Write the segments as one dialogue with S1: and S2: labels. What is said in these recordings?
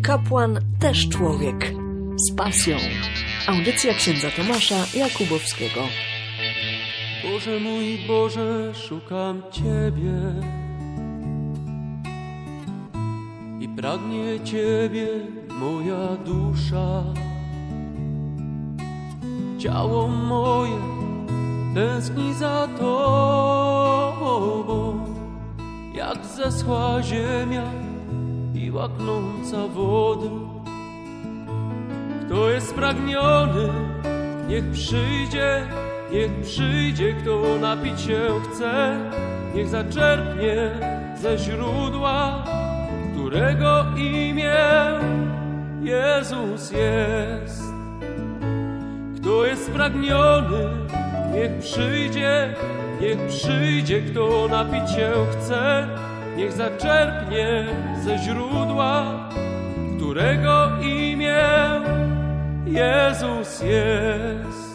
S1: Kapłan też człowiek. Z pasją. Audycja księdza Tomasza Jakubowskiego.
S2: Boże mój Boże, szukam Ciebie i pragnie Ciebie moja dusza. Ciało moje tęskni za Tobą, jak zeschła ziemia i łaknąca wody. Kto jest spragniony, niech przyjdzie, kto napić się chce, niech zaczerpnie ze źródła, którego imię Jezus jest. Kto jest spragniony, niech przyjdzie, kto napić się chce, niech zaczerpnie ze źródła, którego imię Jezus jest.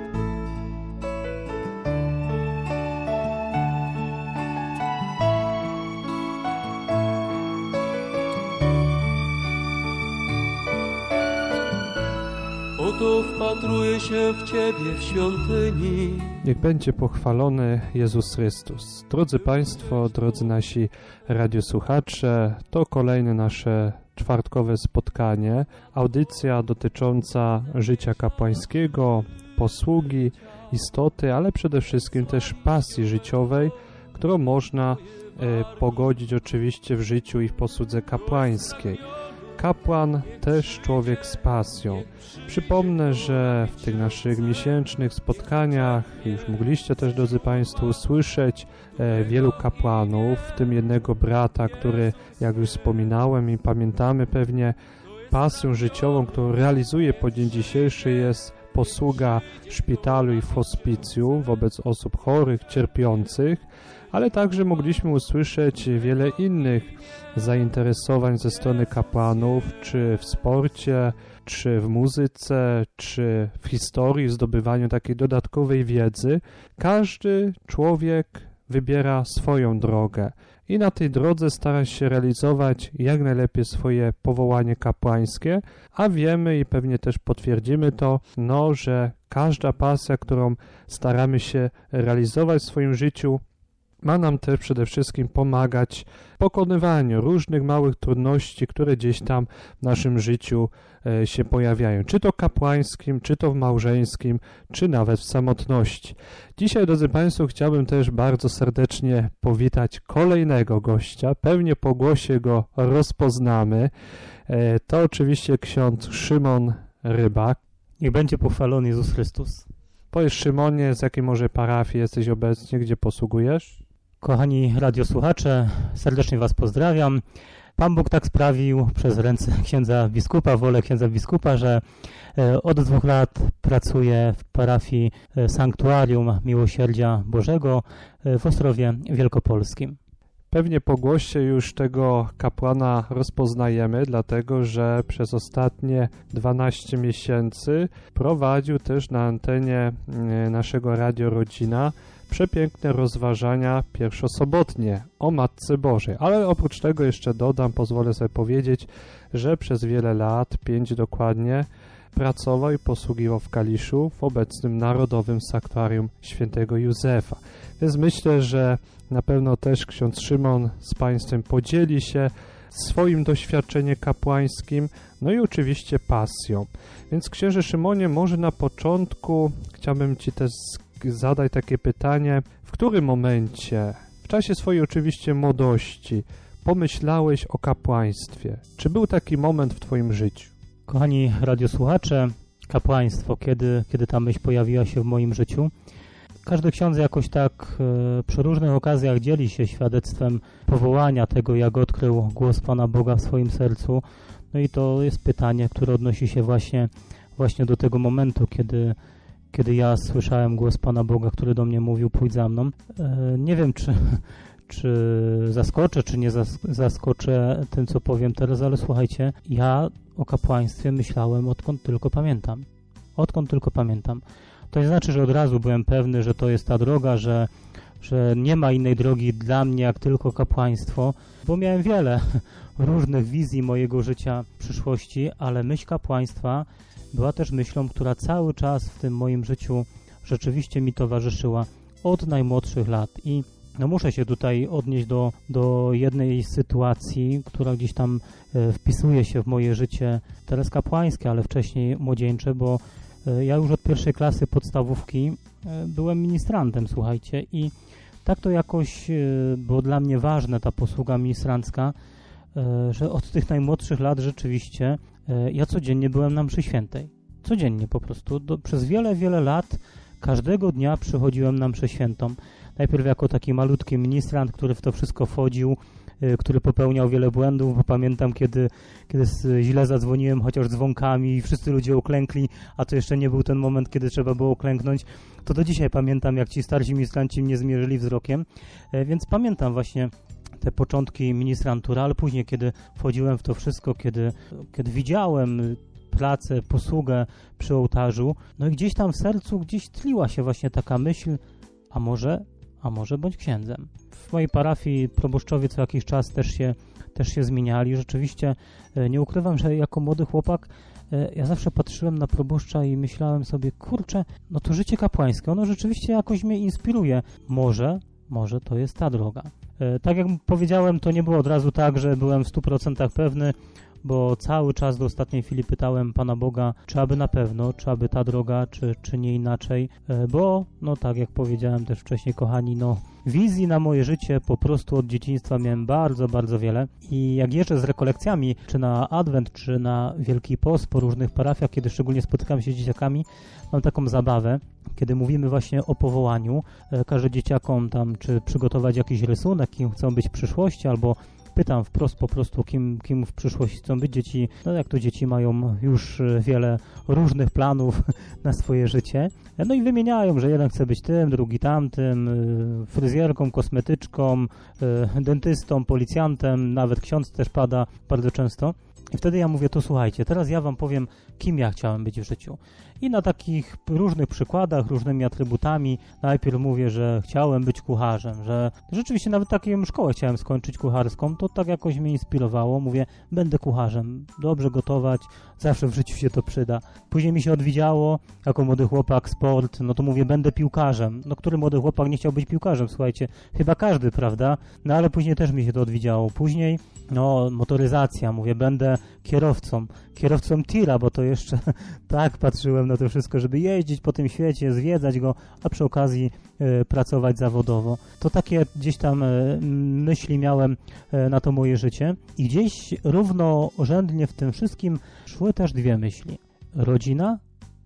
S2: Oto wpatruję się w Ciebie w świątyni.
S3: Niech będzie pochwalony Jezus Chrystus. Drodzy Państwo, drodzy nasi radiosłuchacze, to kolejne nasze czwartkowe spotkanie. Audycja dotycząca życia kapłańskiego, posługi, istoty, ale przede wszystkim też pasji życiowej, którą można pogodzić oczywiście w życiu i w posłudze kapłańskiej. Kapłan też człowiek z pasją. Przypomnę, że w tych naszych miesięcznych spotkaniach już mogliście też, drodzy Państwo, usłyszeć wielu kapłanów, w tym jednego brata, który, jak już wspominałem i pamiętamy pewnie, pasją życiową, którą realizuje po dzień dzisiejszy, jest posługa w szpitalu i w hospicju wobec osób chorych, cierpiących, ale także mogliśmy usłyszeć wiele innych zainteresowań ze strony kapłanów, czy w sporcie, czy w muzyce, czy w historii, w zdobywaniu takiej dodatkowej wiedzy. Każdy człowiek wybiera swoją drogę i na tej drodze stara się realizować jak najlepiej swoje powołanie kapłańskie, a wiemy i pewnie też potwierdzimy to, że każda pasja, którą staramy się realizować w swoim życiu, ma nam też przede wszystkim pomagać w pokonywaniu różnych małych trudności, które gdzieś tam w naszym życiu się pojawiają. Czy to kapłańskim, czy to w małżeńskim, czy nawet w samotności. Dzisiaj, drodzy Państwo, chciałbym też bardzo serdecznie powitać kolejnego gościa. Pewnie po głosie go rozpoznamy. To oczywiście ksiądz Szymon Rybak.
S4: Niech będzie pochwalony Jezus Chrystus.
S3: Powiedz, Szymonie, z jakiej może parafii jesteś obecnie, gdzie posługujesz?
S4: Kochani radiosłuchacze, serdecznie Was pozdrawiam. Pan Bóg tak sprawił przez ręce księdza biskupa, wolę księdza biskupa, że od 2 lat pracuję w parafii Sanktuarium Miłosierdzia Bożego w Ostrowie Wielkopolskim.
S3: Pewnie po głosie już tego kapłana rozpoznajemy, dlatego że przez ostatnie 12 miesięcy prowadził też na antenie naszego Radio Rodzina przepiękne rozważania pierwszosobotnie o Matce Bożej. Ale oprócz tego jeszcze dodam, pozwolę sobie powiedzieć, że przez wiele lat, 5 dokładnie, pracował i posługiwał w Kaliszu w obecnym Narodowym Sanktuarium Świętego Józefa. Więc myślę, że na pewno też ksiądz Szymon z Państwem podzieli się swoim doświadczeniem kapłańskim, no i oczywiście pasją. Więc księże Szymonie, może na początku chciałbym Ci też zadać takie pytanie, w którym momencie, w czasie swojej oczywiście młodości, pomyślałeś o kapłaństwie? Czy był taki moment w Twoim życiu?
S4: Kochani radiosłuchacze, kapłaństwo, kiedy ta myśl pojawiła się w moim życiu? Każdy ksiądz jakoś tak przy różnych okazjach dzieli się świadectwem powołania tego, jak odkrył głos Pana Boga w swoim sercu. No i to jest pytanie, które odnosi się właśnie do tego momentu, kiedy ja słyszałem głos Pana Boga, który do mnie mówił: pójdź za mną. Nie wiem, czy zaskoczę, czy nie zaskoczę tym, co powiem teraz, ale słuchajcie, ja o kapłaństwie myślałem odkąd tylko pamiętam. To nie znaczy, że od razu byłem pewny, że to jest ta droga, że że nie ma innej drogi dla mnie jak tylko kapłaństwo, bo miałem wiele różnych wizji mojego życia w przyszłości, ale myśl kapłaństwa była też myślą, która cały czas w tym moim życiu rzeczywiście mi towarzyszyła od najmłodszych lat. I no muszę się tutaj odnieść do jednej sytuacji, która gdzieś tam wpisuje się w moje życie teraz kapłańskie, ale wcześniej młodzieńcze, bo ja już od pierwszej klasy podstawówki byłem ministrantem, słuchajcie, i tak to jakoś było dla mnie ważne, ta posługa ministrancka, że od tych najmłodszych lat rzeczywiście ja codziennie byłem na mszy świętej. Codziennie po prostu. Przez wiele, wiele lat każdego dnia przychodziłem na mszę świętą. Najpierw jako taki malutki ministrant, który w to wszystko wchodził, który popełniał wiele błędów, bo pamiętam, kiedy źle zadzwoniłem, chociaż dzwonkami i wszyscy ludzie uklękli, a to jeszcze nie był ten moment, kiedy trzeba było klęknąć, to do dzisiaj pamiętam, jak ci starsi ministranci mnie zmierzyli wzrokiem, więc pamiętam właśnie te początki ministrantury, ale później, kiedy wchodziłem w to wszystko, kiedy widziałem pracę, posługę przy ołtarzu, no i gdzieś tam w sercu gdzieś tliła się właśnie taka myśl, a może bądź księdzem. W mojej parafii proboszczowie co jakiś czas też się zmieniali. Rzeczywiście nie ukrywam, że jako młody chłopak ja zawsze patrzyłem na proboszcza i myślałem sobie, kurczę, no to życie kapłańskie, ono rzeczywiście jakoś mnie inspiruje. Może to jest ta droga. Tak jak powiedziałem, to nie było od razu tak, że byłem w 100% pewny, bo cały czas do ostatniej chwili pytałem Pana Boga, czy aby na pewno, czy aby ta droga, czy nie inaczej, bo, no tak jak powiedziałem też wcześniej, kochani, no wizji na moje życie po prostu od dzieciństwa miałem bardzo, bardzo wiele i jak jeżdżę z rekolekcjami, czy na Adwent, czy na Wielki Post po różnych parafiach, kiedy szczególnie spotykam się z dzieciakami, mam taką zabawę, kiedy mówimy właśnie o powołaniu, każę dzieciakom tam, czy przygotować jakiś rysunek, kim chcą być w przyszłości, albo pytam wprost po prostu, kim w przyszłości chcą być dzieci. No jak to dzieci mają już wiele różnych planów na swoje życie. No i wymieniają, że jeden chce być tym, drugi tamtym, fryzjerką, kosmetyczką, dentystą, policjantem, nawet ksiądz też pada bardzo często. I wtedy ja mówię, to słuchajcie, teraz ja wam powiem, kim ja chciałem być w życiu. I na takich różnych przykładach, różnymi atrybutami najpierw mówię, że chciałem być kucharzem, że rzeczywiście nawet taką szkołę chciałem skończyć kucharską, to tak jakoś mnie inspirowało. Mówię, będę kucharzem, dobrze gotować, zawsze w życiu się to przyda. Później mi się odwidziało, jako młody chłopak, sport, no to mówię, będę piłkarzem. No który młody chłopak nie chciał być piłkarzem, słuchajcie, chyba każdy, prawda? No ale później też mi się to odwidziało. Później, no motoryzacja, mówię, będę kierowcą tira, bo to jeszcze tak patrzyłem na to wszystko, żeby jeździć po tym świecie, zwiedzać go, a przy okazji pracować zawodowo. To takie gdzieś tam myśli miałem na to moje życie i gdzieś równorzędnie w tym wszystkim szły też dwie myśli. Rodzina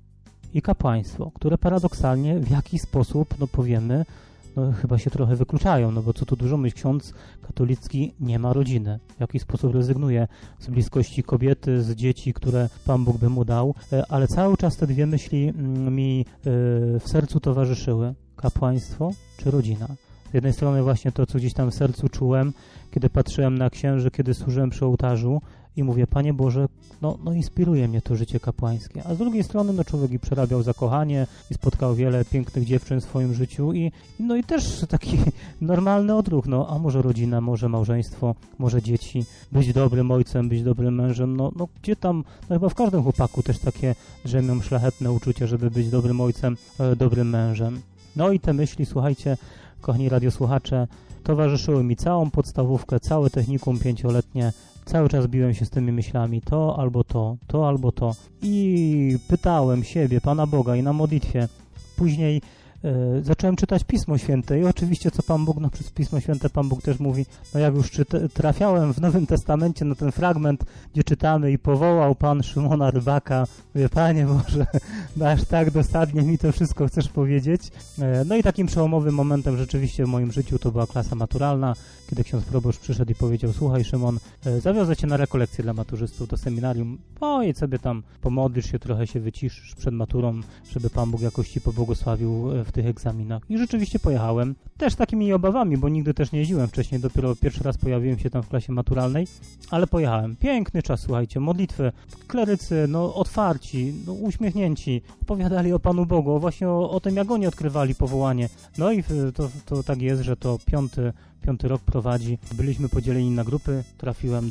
S4: i kapłaństwo, które paradoksalnie w jakiś sposób, no powiemy, no chyba się trochę wykluczają, no bo co tu dużo mówić, ksiądz katolicki nie ma rodziny. W jakiś sposób rezygnuje z bliskości kobiety, z dzieci, które Pan Bóg by mu dał, ale cały czas te dwie myśli mi w sercu towarzyszyły. Kapłaństwo czy rodzina? Z jednej strony właśnie to, co gdzieś tam w sercu czułem, kiedy patrzyłem na księży, kiedy służyłem przy ołtarzu i mówię, Panie Boże, no inspiruje mnie to życie kapłańskie. A z drugiej strony, no człowiek i przerabiał zakochanie i spotkał wiele pięknych dziewczyn w swoim życiu i też taki normalny odruch, no a może rodzina, może małżeństwo, może dzieci, być dobrym ojcem, być dobrym mężem, no gdzie tam, no chyba w każdym chłopaku też takie drzemią szlachetne uczucia, żeby być dobrym ojcem, dobrym mężem. No i te myśli, słuchajcie, kochani radiosłuchacze, towarzyszyły mi całą podstawówkę, całe technikum 5-letnie. Cały czas biłem się z tymi myślami, to albo to. I pytałem siebie, Pana Boga i na modlitwie. Później zacząłem czytać Pismo Święte i oczywiście co Pan Bóg, no przez Pismo Święte Pan Bóg też mówi, no jak już trafiałem w Nowym Testamencie na ten fragment, gdzie czytamy i powołał Pan Szymona Rybaka, mówię, Panie Boże, no aż tak dosadnie mi to wszystko chcesz powiedzieć. No i takim przełomowym momentem rzeczywiście w moim życiu to była klasa maturalna, kiedy ksiądz proboszcz przyszedł i powiedział, słuchaj Szymon, zawiozę cię na rekolekcję dla maturzystów do seminarium, pojedź sobie tam, pomodlisz się, trochę się wyciszysz przed maturą, żeby Pan Bóg jakoś ci pobłogosławił w w tych egzaminach. I rzeczywiście pojechałem. Też takimi obawami, bo nigdy też nie jeździłem wcześniej, dopiero pierwszy raz pojawiłem się tam w klasie maturalnej, ale pojechałem. Piękny czas, słuchajcie, modlitwy, klerycy, otwarci, uśmiechnięci, opowiadali o Panu Bogu, właśnie o tym, jak oni odkrywali powołanie. No i to tak jest, że to piąty rok prowadzi. Byliśmy podzieleni na grupy, trafiłem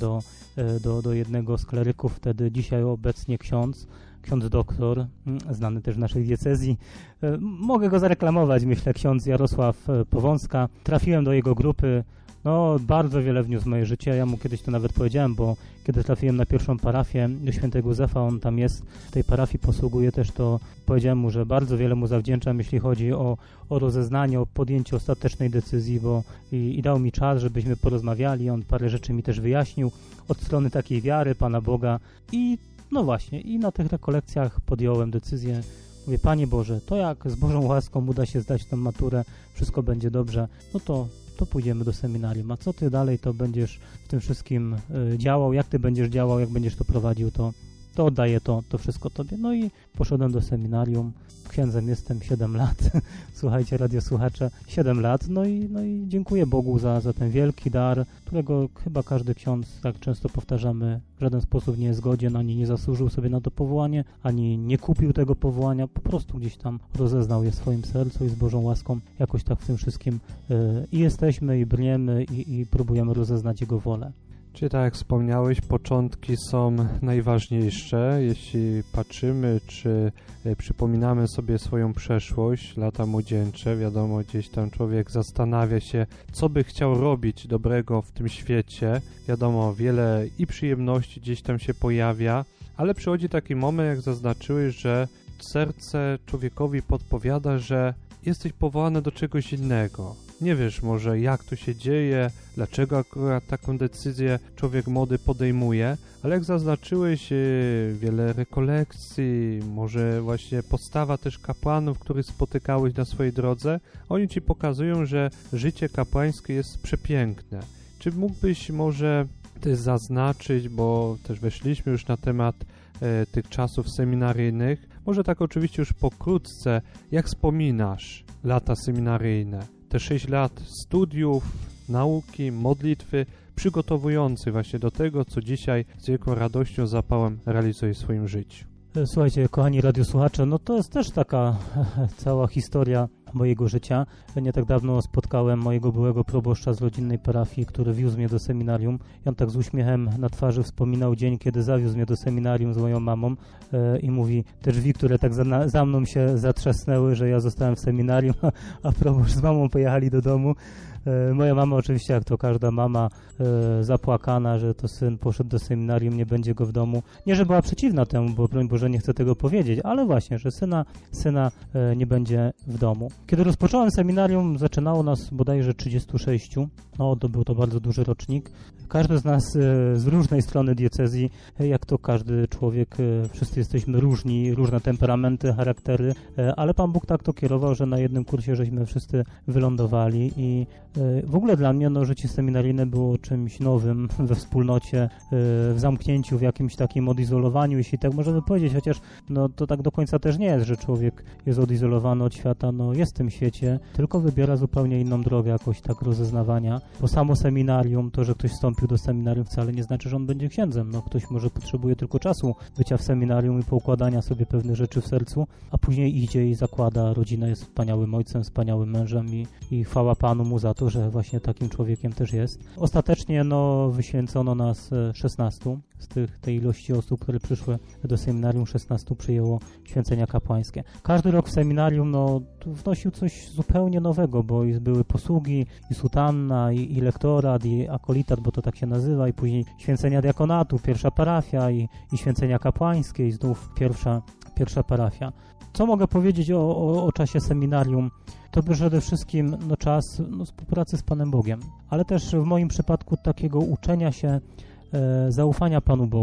S4: do jednego z kleryków, wtedy dzisiaj obecnie ksiądz doktor, znany też w naszej diecezji. Mogę go zareklamować, myślę, ksiądz Jarosław Powązka. Trafiłem do jego grupy, bardzo wiele wniósł w moje życie. Ja mu kiedyś to nawet powiedziałem, bo kiedy trafiłem na pierwszą parafię do świętego Józefa, on tam jest, w tej parafii posługuje też, to powiedziałem mu, że bardzo wiele mu zawdzięczam, jeśli chodzi o rozeznanie, o podjęcie ostatecznej decyzji, bo i dał mi czas, żebyśmy porozmawiali, on parę rzeczy mi też wyjaśnił od strony takiej wiary Pana Boga i właśnie, i na tych rekolekcjach podjąłem decyzję. Mówię, Panie Boże, to jak z Bożą łaską uda się zdać tę maturę, wszystko będzie dobrze, to pójdziemy do seminarium. A co Ty dalej to będziesz w tym wszystkim działał, jak Ty będziesz działał, jak będziesz to prowadził, to oddaję to wszystko Tobie. No i poszedłem do seminarium. Księdzem jestem 7 lat. Słuchajcie, radiosłuchacze, 7 lat. No i dziękuję Bogu za ten wielki dar, którego chyba każdy ksiądz, tak często powtarzamy, w żaden sposób nie jest godzien, ani nie zasłużył sobie na to powołanie, ani nie kupił tego powołania, po prostu gdzieś tam rozeznał je w swoim sercu i z Bożą łaską jakoś tak w tym wszystkim i jesteśmy, i brniemy, i próbujemy rozeznać Jego wolę.
S3: Czyli tak jak wspomniałeś, początki są najważniejsze. Jeśli patrzymy, czy przypominamy sobie swoją przeszłość, lata młodzieńcze, wiadomo, gdzieś tam człowiek zastanawia się, co by chciał robić dobrego w tym świecie. Wiadomo, wiele i przyjemności gdzieś tam się pojawia, ale przychodzi taki moment, jak zaznaczyłeś, że serce człowiekowi podpowiada, że jesteś powołany do czegoś innego. Nie wiesz może, jak to się dzieje, dlaczego akurat taką decyzję człowiek młody podejmuje, ale jak zaznaczyłeś, wiele rekolekcji, może właśnie postawa też kapłanów, których spotykałeś na swojej drodze, oni ci pokazują, że życie kapłańskie jest przepiękne. Czy mógłbyś może też zaznaczyć, bo też weszliśmy już na temat tych czasów seminaryjnych, może tak oczywiście już pokrótce, jak wspominasz lata seminaryjne? Te 6 lat studiów, nauki, modlitwy, przygotowujący właśnie do tego, co dzisiaj z wielką radością, zapałem realizuje w swoim życiu.
S4: Słuchajcie, kochani radiosłuchacze, to jest też taka cała historia mojego życia. Nie tak dawno spotkałem mojego byłego proboszcza z rodzinnej parafii, który wiózł mnie do seminarium. I on tak z uśmiechem na twarzy wspominał dzień, kiedy zawiózł mnie do seminarium z moją mamą i mówi, te drzwi, które tak za mną się zatrzasnęły, że ja zostałem w seminarium, a proboszcz z mamą pojechali do domu. Moja mama oczywiście, jak to każda mama, zapłakana, że to syn poszedł do seminarium, nie będzie go w domu. Nie, że była przeciwna temu, bo broń Boże nie chcę tego powiedzieć, ale właśnie, że syna nie będzie w domu. Kiedy rozpocząłem seminarium, zaczynało nas bodajże 36. Był to bardzo duży rocznik. Każdy z nas z różnej strony diecezji, jak to każdy człowiek, wszyscy jesteśmy różni, różne temperamenty, charaktery, ale Pan Bóg tak to kierował, że na jednym kursie żeśmy wszyscy wylądowali i w ogóle dla mnie życie seminaryjne było czymś nowym we wspólnocie, w zamknięciu, w jakimś takim odizolowaniu, jeśli tak możemy powiedzieć, chociaż to tak do końca też nie jest, że człowiek jest odizolowany od świata, jest w tym świecie, tylko wybiera zupełnie inną drogę jakoś tak rozeznawania, bo samo seminarium, to, że ktoś wstąpił do seminarium wcale nie znaczy, że on będzie księdzem, ktoś może potrzebuje tylko czasu bycia w seminarium i poukładania sobie pewnych rzeczy w sercu, a później idzie i zakłada rodzinę, jest wspaniałym ojcem, wspaniałym mężem i chwała Panu mu za to, że właśnie takim człowiekiem też jest. Ostatecznie wyświęcono nas 16 z tej ilości osób, które przyszły do seminarium, 16 przyjęło święcenia kapłańskie. Każdy rok w seminarium wnosił coś zupełnie nowego, bo były posługi, i sutanna, i lektorat, i akolitat, bo to tak się nazywa, i później święcenia diakonatu, pierwsza parafia, i święcenia kapłańskie, i znów pierwsza parafia. Co mogę powiedzieć o czasie seminarium? To przede wszystkim czas współpracy z Panem Bogiem, ale też w moim przypadku takiego uczenia się zaufania Panu Bogu.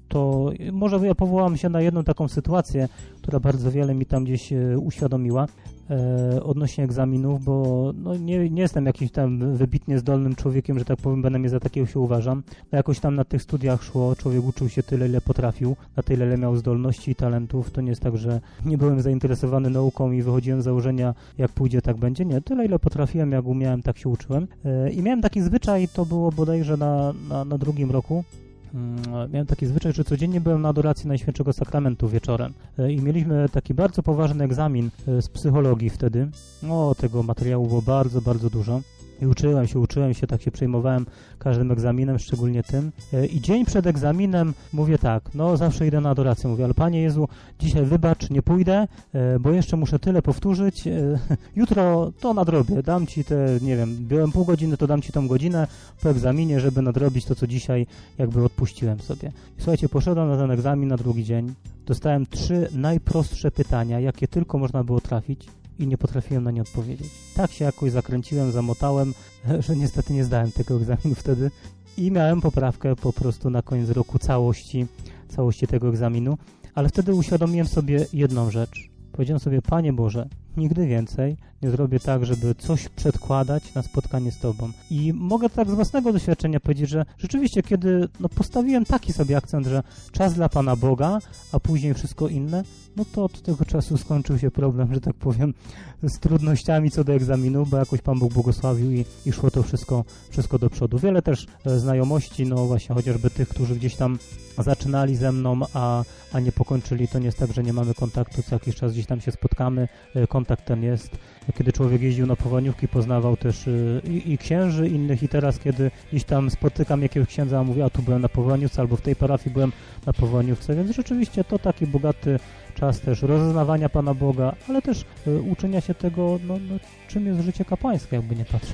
S4: to może ja powołam się na jedną taką sytuację, która bardzo wiele mi tam gdzieś uświadomiła odnośnie egzaminów, bo no, nie jestem jakimś tam wybitnie zdolnym człowiekiem, że tak powiem, będę za takiego się uważam. No, jakoś tam na tych studiach szło, człowiek uczył się tyle, ile potrafił, na tyle, ile miał zdolności i talentów. To nie jest tak, że nie byłem zainteresowany nauką i wychodziłem z założenia, jak pójdzie, tak będzie. Nie, tyle, ile potrafiłem, jak umiałem, tak się uczyłem. I miałem taki zwyczaj, to było bodajże na drugim roku. Miałem taki zwyczaj, że codziennie byłem na adoracji Najświętszego Sakramentu wieczorem i mieliśmy taki bardzo poważny egzamin z psychologii wtedy. No, tego materiału było bardzo, bardzo dużo. I uczyłem się, tak się przejmowałem każdym egzaminem, szczególnie tym. I dzień przed egzaminem mówię tak, no zawsze idę na adorację, mówię, ale Panie Jezu, dzisiaj wybacz, nie pójdę, bo jeszcze muszę tyle powtórzyć, jutro to nadrobię, dam Ci te, nie wiem, byłem pół godziny, to dam Ci tą godzinę po egzaminie, żeby nadrobić to, co dzisiaj jakby odpuściłem sobie. I słuchajcie, poszedłem na ten egzamin na drugi dzień, dostałem 3 najprostsze pytania, jakie tylko można było trafić. I nie potrafiłem na nie odpowiedzieć. Tak się jakoś zakręciłem, zamotałem, że niestety nie zdałem tego egzaminu wtedy i miałem poprawkę po prostu na koniec roku całości tego egzaminu, ale wtedy uświadomiłem sobie jedną rzecz. Powiedziałem sobie, Panie Boże, nigdy więcej nie zrobię tak, żeby coś przedkładać na spotkanie z Tobą. I mogę tak z własnego doświadczenia powiedzieć, że rzeczywiście, kiedy postawiłem taki sobie akcent, że czas dla Pana Boga, a później wszystko inne, no to od tego czasu skończył się problem, że tak powiem, z trudnościami co do egzaminu, bo jakoś Pan Bóg błogosławił i szło to wszystko do przodu. Wiele też znajomości, no właśnie chociażby tych, którzy gdzieś tam zaczynali ze mną, a nie pokończyli, to nie jest tak, że nie mamy kontaktu, co jakiś czas gdzieś tam się spotkamy, kontakt ten jest. Kiedy człowiek jeździł na połaniówki, poznawał też i księży innych i teraz, kiedy gdzieś tam spotykam jakiegoś księdza, a mówię, a tu byłem na połaniówce, albo w tej parafii byłem na połaniówce, więc rzeczywiście to taki bogaty czas też rozeznawania Pana Boga, ale też uczenia się tego, czym jest życie kapłańskie, jakby nie patrzeć.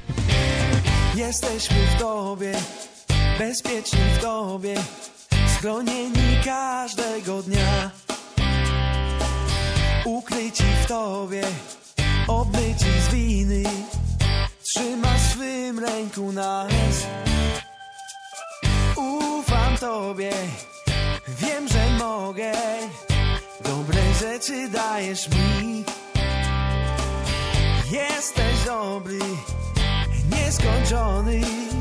S5: Jesteśmy w Tobie, bezpieczni w Tobie, schronieni każdego dnia, ukryci w Tobie, obmyci z winy, trzymasz w swym ręku nas. Ufam Tobie, wiem, że mogę, dobre rzeczy dajesz mi. Jesteś dobry, nieskończony,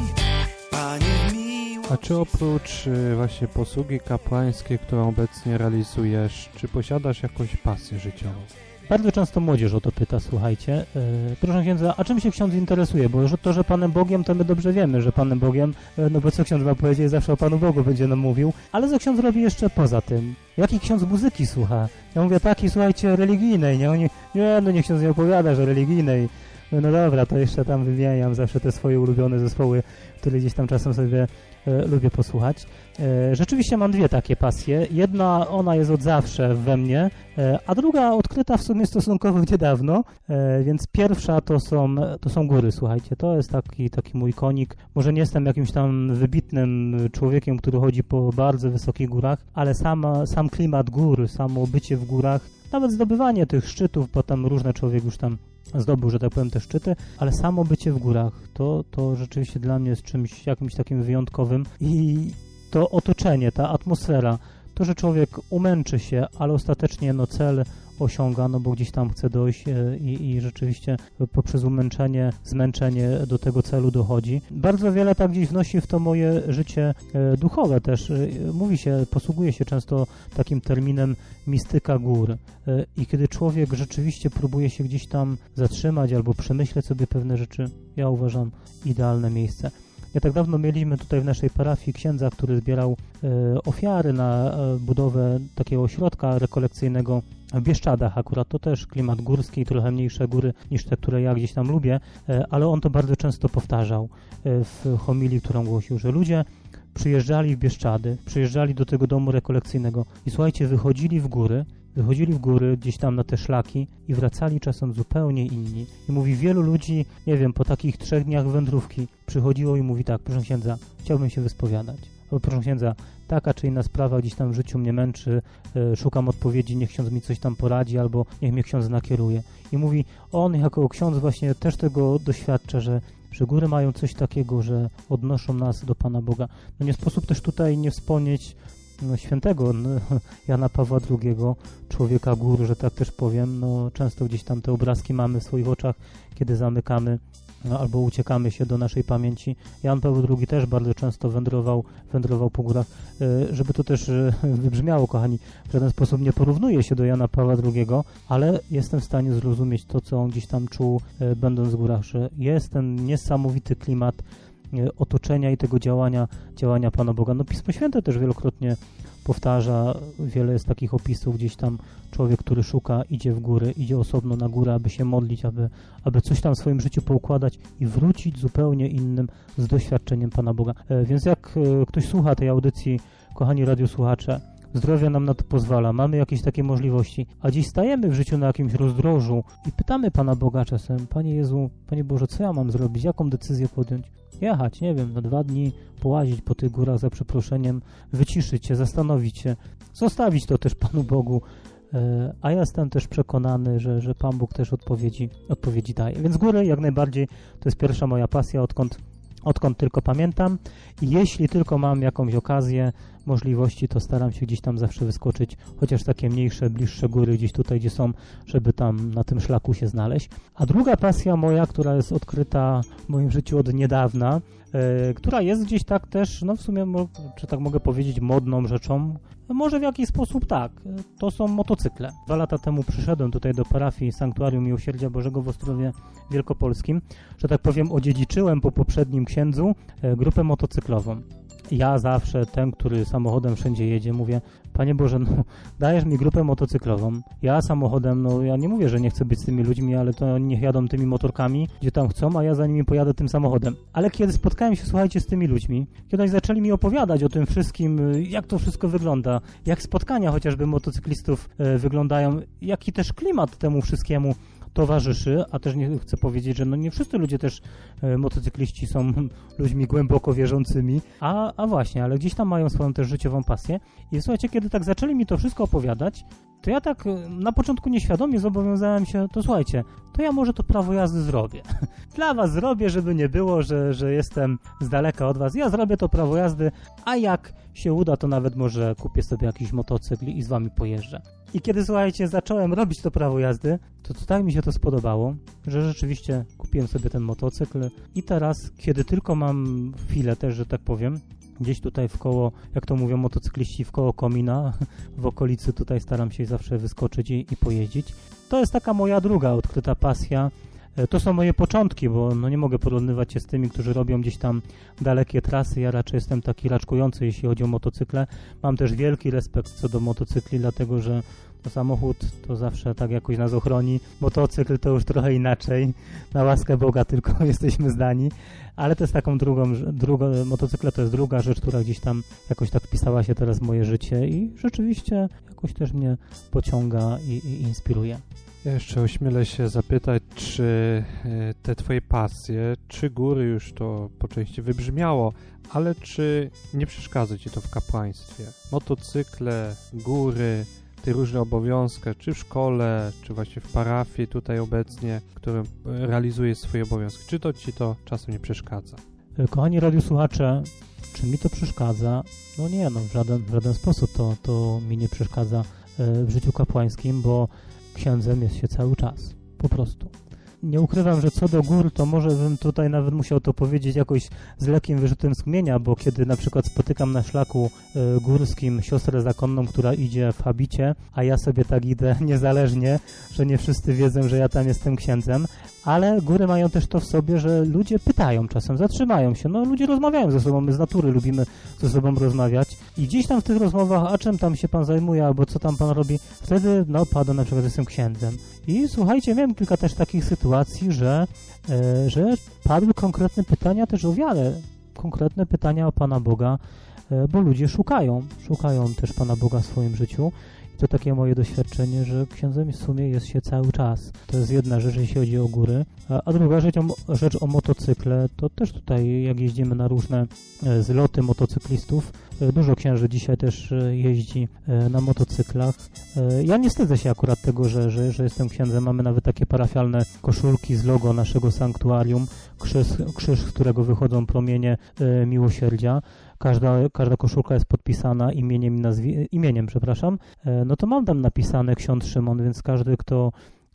S5: Panie miły.
S3: A czy oprócz właśnie posługi kapłańskiej, którą obecnie realizujesz, czy posiadasz jakąś pasję życiową?
S4: Bardzo często młodzież o to pyta, słuchajcie. Proszę księdza, a czym się ksiądz interesuje? Bo to, że Panem Bogiem, to my dobrze wiemy, że Panem Bogiem, no bo co ksiądz ma powiedzieć, zawsze o Panu Bogu będzie nam mówił. Ale co ksiądz robi jeszcze poza tym? Jaki ksiądz muzyki słucha? Ja mówię, takiej, słuchajcie, religijnej, nie? Oni, nie ksiądz nie opowiada, że religijnej. No dobra, to jeszcze tam wymieniam zawsze te swoje ulubione zespoły, które gdzieś tam czasem sobie lubię posłuchać. Rzeczywiście mam 2 takie pasje. Jedna, ona jest od zawsze we mnie, a druga odkryta w sumie stosunkowo niedawno, więc pierwsza to są góry, słuchajcie. To jest taki mój konik. Może nie jestem jakimś tam wybitnym człowiekiem, który chodzi po bardzo wysokich górach, ale sam klimat gór, samo bycie w górach, nawet zdobywanie tych szczytów, bo tam różne człowiek już tam zdobył, że tak powiem, te szczyty, ale samo bycie w górach, to rzeczywiście dla mnie jest czymś jakimś takim wyjątkowym i to otoczenie, ta atmosfera, to, że człowiek umęczy się, ale ostatecznie cel osiąga, bo gdzieś tam chce dojść i rzeczywiście poprzez zmęczenie do tego celu dochodzi. Bardzo wiele tak gdzieś wnosi w to moje życie duchowe też. Posługuje się często takim terminem mistyka gór. I kiedy człowiek rzeczywiście próbuje się gdzieś tam zatrzymać albo przemyśleć sobie pewne rzeczy, ja uważam idealne miejsce. Nie tak dawno mieliśmy tutaj w naszej parafii księdza, który zbierał ofiary na budowę takiego ośrodka rekolekcyjnego w Bieszczadach. Akurat to też klimat górski, trochę mniejsze góry niż te, które ja gdzieś tam lubię, ale on to bardzo często powtarzał w homilii, którą głosił, że ludzie przyjeżdżali w Bieszczady, przyjeżdżali do tego domu rekolekcyjnego i słuchajcie, wychodzili w góry gdzieś tam na te szlaki i wracali czasem zupełnie inni. I mówi, wielu ludzi, nie wiem, po takich 3 dniach wędrówki przychodziło i mówi tak, proszę księdza, chciałbym się wyspowiadać. Albo proszę księdza, taka czy inna sprawa gdzieś tam w życiu mnie męczy, szukam odpowiedzi, niech ksiądz mi coś tam poradzi, albo niech mnie ksiądz nakieruje. I mówi, on jako ksiądz właśnie też tego doświadcza, że góry mają coś takiego, że odnoszą nas do Pana Boga. Nie sposób też tutaj nie wspomnieć świętego Jana Pawła II, człowieka gór, że tak też powiem. Często gdzieś tam te obrazki mamy w swoich oczach, kiedy zamykamy albo uciekamy się do naszej pamięci. Jan Paweł II też bardzo często wędrował po górach. Żeby to też wybrzmiało, kochani, w żaden sposób nie porównuje się do Jana Pawła II, ale jestem w stanie zrozumieć to, co on gdzieś tam czuł, będąc w górach, że jest ten niesamowity klimat otoczenia i tego działania Pana Boga. Pismo Święte też wielokrotnie powtarza, wiele jest takich opisów, gdzieś tam człowiek, który szuka, idzie w góry, idzie osobno na górę, aby się modlić, aby coś tam w swoim życiu poukładać i wrócić zupełnie innym z doświadczeniem Pana Boga. Więc jak ktoś słucha tej audycji, kochani radiosłuchacze, zdrowie nam na to pozwala, mamy jakieś takie możliwości, a dziś stajemy w życiu na jakimś rozdrożu i pytamy Pana Boga czasem: Panie Jezu, Panie Boże, co ja mam zrobić, jaką decyzję podjąć? Jechać, nie wiem, na 2 dni połazić po tych górach za przeproszeniem, wyciszyć się, zastanowić się, zostawić to też Panu Bogu, a ja jestem też przekonany, że Pan Bóg też odpowiedzi daje. Więc góry jak najbardziej to jest pierwsza moja pasja, odkąd tylko pamiętam, i jeśli tylko mam jakąś okazję, możliwości, to staram się gdzieś tam zawsze wyskoczyć, chociaż takie mniejsze, bliższe góry gdzieś tutaj, gdzie są, żeby tam na tym szlaku się znaleźć. A druga pasja moja, która jest odkryta w moim życiu od niedawna, która jest gdzieś tak też, w sumie, czy tak mogę powiedzieć, modną rzeczą, może w jakiś sposób tak, to są motocykle. 2 lata temu przyszedłem tutaj do parafii Sanktuarium Miłosierdzia Bożego w Ostrowie Wielkopolskim, że tak powiem, odziedziczyłem po poprzednim księdzu grupę motocyklową. Ja zawsze, ten, który samochodem wszędzie jedzie, mówię: Panie Boże, dajesz mi grupę motocyklową. Ja samochodem, ja nie mówię, że nie chcę być z tymi ludźmi, ale to niech jadą tymi motorkami, gdzie tam chcą, a ja za nimi pojadę tym samochodem. Ale kiedy spotkałem się, słuchajcie, z tymi ludźmi, kiedy oni zaczęli mi opowiadać o tym wszystkim, jak to wszystko wygląda, jak spotkania chociażby motocyklistów wyglądają, jaki też klimat temu wszystkiemu towarzyszy, a też nie chcę powiedzieć, że nie wszyscy ludzie też motocykliści są ludźmi głęboko wierzącymi, a właśnie, ale gdzieś tam mają swoją też życiową pasję. I słuchajcie, kiedy tak zaczęli mi to wszystko opowiadać, to ja tak na początku nieświadomie zobowiązałem się, to słuchajcie, to ja może to prawo jazdy zrobię. Dla was zrobię, żeby nie było, że jestem z daleka od was. Ja zrobię to prawo jazdy, a jak się uda, to nawet może kupię sobie jakiś motocykl i z wami pojeżdżę. I kiedy, słuchajcie, zacząłem robić to prawo jazdy, to tak mi się to spodobało, że rzeczywiście kupiłem sobie ten motocykl i teraz, kiedy tylko mam chwilę też, że tak powiem, gdzieś tutaj w koło, jak to mówią motocykliści, w koło komina, w okolicy tutaj staram się zawsze wyskoczyć i pojeździć. To jest taka moja druga odkryta pasja. To są moje początki, bo nie mogę porównywać się z tymi, którzy robią gdzieś tam dalekie trasy. Ja raczej jestem taki raczkujący, jeśli chodzi o motocykle. Mam też wielki respekt co do motocykli, dlatego że samochód to zawsze tak jakoś nas ochroni. Motocykl to już trochę inaczej. Na łaskę Boga tylko jesteśmy zdani. Ale to jest taką motocykle to jest druga rzecz, która gdzieś tam jakoś tak wpisała się teraz w moje życie i rzeczywiście jakoś też mnie pociąga i inspiruje.
S3: Ja jeszcze ośmielę się zapytać, czy te twoje pasje, czy góry, już to po części wybrzmiało, ale czy nie przeszkadza ci to w kapłaństwie? Motocykle, góry, te różne obowiązki, czy w szkole, czy właśnie w parafii tutaj obecnie, w którym realizujesz swoje obowiązki, czy to ci to czasem nie przeszkadza?
S4: Kochani radiosłuchacze, czy mi to przeszkadza? Nie, w żaden sposób to mi nie przeszkadza w życiu kapłańskim, bo księdzem jest się cały czas, po prostu. Nie ukrywam, że co do gór, to może bym tutaj nawet musiał to powiedzieć jakoś z lekkim wyrzutem sumienia, bo kiedy na przykład spotykam na szlaku górskim siostrę zakonną, która idzie w habicie, a ja sobie tak idę niezależnie, że nie wszyscy wiedzą, że ja tam jestem księdzem, ale góry mają też to w sobie, że ludzie pytają czasem, zatrzymają się, ludzie rozmawiają ze sobą, my z natury lubimy ze sobą rozmawiać i gdzieś tam w tych rozmowach, a czym tam się pan zajmuje, albo co tam pan robi, wtedy pada na przykład, że jestem księdzem. I słuchajcie, miałem kilka też takich sytuacji, że padły konkretne pytania też o wiarę, konkretne pytania o Pana Boga, bo ludzie szukają też Pana Boga w swoim życiu. I to takie moje doświadczenie, że księdzem w sumie jest się cały czas. To jest jedna rzecz, jeśli chodzi o góry. A druga rzecz o motocykle, to też tutaj, jak jeździmy na różne zloty motocyklistów, dużo księży dzisiaj też jeździ na motocyklach. Ja nie wstydzę się akurat tego, że jestem księdzem. Mamy nawet takie parafialne koszulki z logo naszego sanktuarium, krzyż, z którego wychodzą promienie miłosierdzia. każda koszulka jest podpisana imieniem, no to mam tam napisane ksiądz Szymon, więc każdy, kto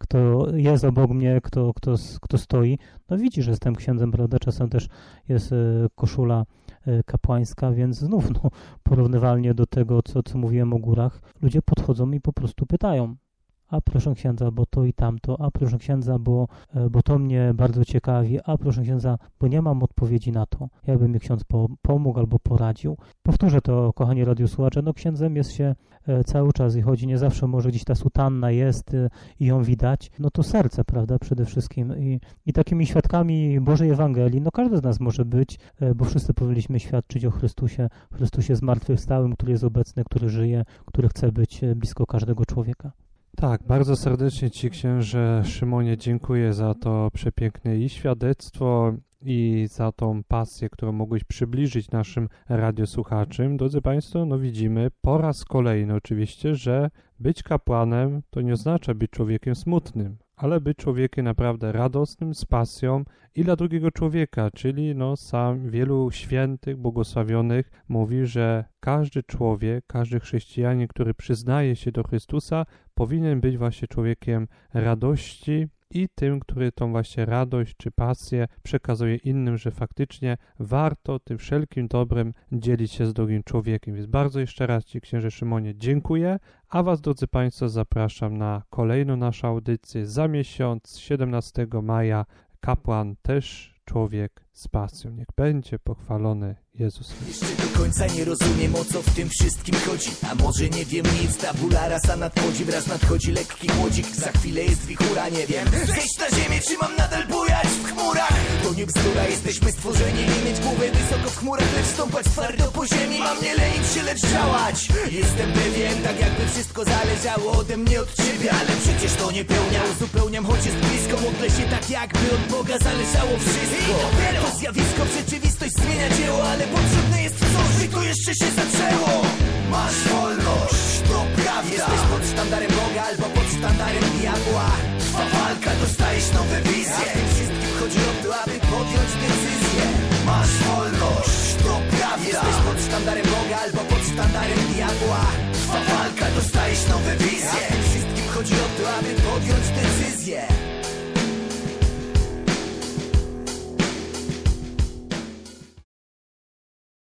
S4: jest obok mnie, kto stoi, no widzi, że jestem księdzem, prawda? Czasem też jest koszula kapłańska, więc znów porównywalnie do tego, co mówiłem o górach, ludzie podchodzą i po prostu pytają: a proszę księdza, bo to i tamto, a proszę księdza, bo to mnie bardzo ciekawi, a proszę księdza, bo nie mam odpowiedzi na to, jakby mi ksiądz pomógł albo poradził. Powtórzę to, kochani radiosłuchacze, księdzem jest się cały czas i chodzi, nie zawsze może gdzieś ta sutanna jest i ją widać, to serce, prawda, przede wszystkim. I takimi świadkami Bożej Ewangelii, każdy z nas może być, bo wszyscy powinniśmy świadczyć o Chrystusie zmartwychwstałym, który jest obecny, który żyje, który chce być blisko każdego człowieka.
S3: Tak, bardzo serdecznie Ci, księże Szymonie, dziękuję za to przepiękne i świadectwo, i za tą pasję, którą mogłeś przybliżyć naszym radiosłuchaczom. Drodzy Państwo, widzimy po raz kolejny oczywiście, że być kapłanem to nie oznacza być człowiekiem smutnym, ale być człowiekiem naprawdę radosnym, z pasją i dla drugiego człowieka, czyli sam wielu świętych, błogosławionych mówi, że każdy człowiek, każdy chrześcijanin, który przyznaje się do Chrystusa, powinien być właśnie człowiekiem radości i tym, który tą właśnie radość czy pasję przekazuje innym, że faktycznie warto tym wszelkim dobrem dzielić się z drugim człowiekiem. Więc bardzo jeszcze raz Ci, księże Szymonie, dziękuję, a Was, drodzy Państwo, zapraszam na kolejną naszą audycję za miesiąc, 17 maja. Kapłan też człowiek z pasją. Niech będzie pochwalony Jezus.
S5: Jeszcze do końca nie rozumiem, o co w tym wszystkim chodzi. A może nie wiem nic, tabula rasa nadchodzi. Wraz nadchodzi lekki chłodzik, za chwilę jest wichura, nie wiem. Zejść na ziemię, czy mam nadal bujać w chmurach? To nie bzdura, jesteśmy stworzeni, nie mieć głowy wysoko w chmurach, lecz stąpać twardo po ziemi. Mam nie lenić się, lecz działać. Jestem pewien, tak jakby wszystko zależało ode mnie, od ciebie. Ale przecież to nie pełnia, uzupełniam, choć jest blisko. Modlę się tak, jakby od Boga zależało wszystko. To zjawisko, rzeczywistość zmienia dzieło, ale potrzebne jest coś, i to jeszcze się zaczęło. Masz wolność, to prawda. Jesteś pod sztandarem Boga albo pod sztandarem diabła. Trwa walka, dostajesz nowe wizje. A tym wszystkim chodzi o to, aby podjąć decyzję. Masz wolność, to prawda. Jesteś pod sztandarem Boga albo pod sztandarem diabła. Trwa walka.